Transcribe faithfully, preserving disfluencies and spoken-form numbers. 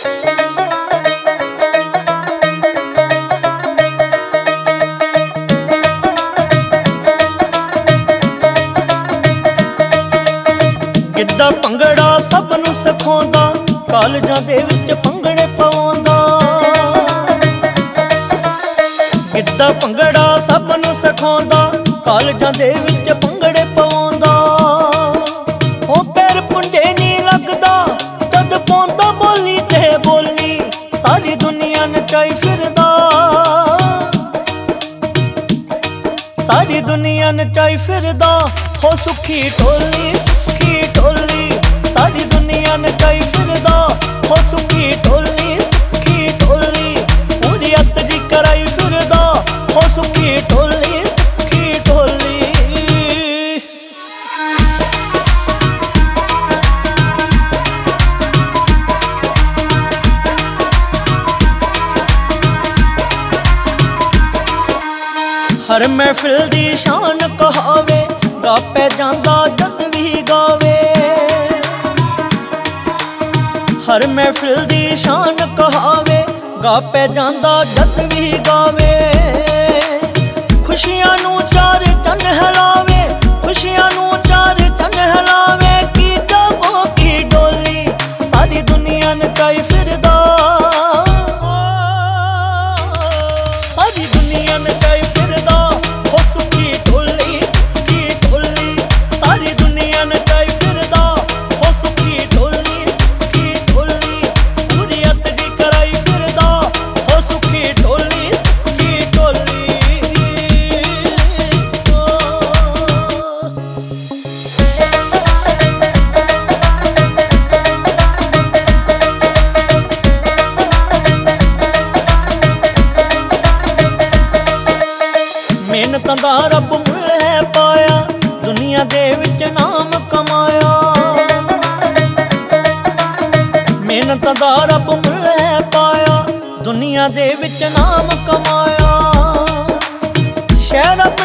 ਗਿੱਧਾ ਭੰਗੜਾ ਸਭ ਨੂੰ ਸਿਖਾਉਂਦਾ, ਕਾਲਜਾਂ ਦੇ ਵਿੱਚ ਭੰਗੜੇ ਪਵਾਉਂਦਾ। ਗਿੱਧਾ ਭੰਗੜਾ ਸਭ ਨੂੰ ਸਿਖਾਉਂਦਾ, ਕਾਲਜਾਂ ਦੇ ਵਿੱਚ ਭੰਗੜੇ ਪਵਾਉਂਦਾ। ਉਹ ਪੈਰ ਪੁੰਡੇ ਨੀ ਲੱਗਦਾ ਜਦ ਪਾਉਂਦਾ ਬੋਲੀ ਤੇ ਬੋਲੀ, ਸਾਰੀ ਦੁਨੀਆ ਨਚਾਈ ਫਿਰਦਾ, ਸਾਰੀ ਦੁਨੀਆ ਨਚਾਈ ਫਿਰਦਾ। ਹੋ ਸੁੱਖੀ ਢੋਲੀ ਸੁੱਖੀ ਢੋਲੀ, ਸਾਰੀ ਦੁਨੀਆ ਨਚਾਈ ਫਿਰਦਾ। ਹੋ ਸੁੱਖੀ ਢੋਲੀ ਸੁੱਖੀ ਢੋਲੀ, ਪੂਰੀ ਅੱਤ ਜੀ ਕਰਾਈ ਫਿਰਦਾ। ਹੋ ਸੁੱਖੀ ਢੋਲੀ ਸੁੱਖੀ ਢੋਲੀ। ਹਰ ਮਹਿਫਿਲ ਦੀ ਸ਼ਾਨ ਕਹਾਵੇ, ਗਾ ਪੈ ਜਾਂਦਾ ਜਦ ਵੀ ਗਾਵੇ। ਹਰ ਮਹਿਫਿਲ ਦੀ ਸ਼ਾਨ ਕਹਾਵੇ, ਗਾ ਪੈ ਜਾਂਦਾ ਜਦ ਵੀ ਗਾਵੇ। ਖੁਸ਼ੀਆਂ ਨੂੰ ਚਾਰ ਚੰਨ ਹਿਲਾਵੇ, ਖੁਸ਼ੀਆਂ ਨੂੰ ਚਾਰ ਚੰਨ ਹਿਲਾਵੇ। ਕੀ ਜਾਗੋ ਕੀ ਡੋਲੀ, ਸਾਰੀ ਦੁਨੀਆ ਨਚਾਈ ਫਿਰਦਾ, ਸਾਰੀ ਦੁਨੀਆ ਨਚਾਈ ਫਿਰਦਾ। ਹੋ ਸੁੱਖੀ ਢੋਲੀ ਸੁੱਖੀ ਢੋਲੀ, ਸਾਰੀ ਦੁਨੀਆ ਨਚਾਈ ਫਿਰਦਾ। ਹੋ ਸੁੱਖੀ ਢੋਲੀ ਸੁੱਖੀ ਢੋਲੀ, ਪੂਰੀ ਅੱਤ ਦੀ ਕਰਾਈ ਫਿਰਦਾ। ਹੋ ਸੁੱਖੀ ਢੋਲੀ ਸੁੱਖੀ ਢੋਲੀ। ਮਿਹਨਤਾਂ ਦਾ ਰੱਬ ਮੁੱਲ ਹੈ ਪਾਇਆ, ਦੁਨੀਆ ਦੇ ਵਿੱਚ ਨਾਮ ਕਮਾਇਆ। ਮਿਹਨਤਾਂ ਦਾ ਰੱਬ ਮੁੱਲ ਹੈ ਪਾਇਆ, ਦੁਨੀਆ ਦੇ ਵਿੱਚ ਨਾਮ ਕਮਾਇਆ। ਸ਼ਹਿਰਾਂ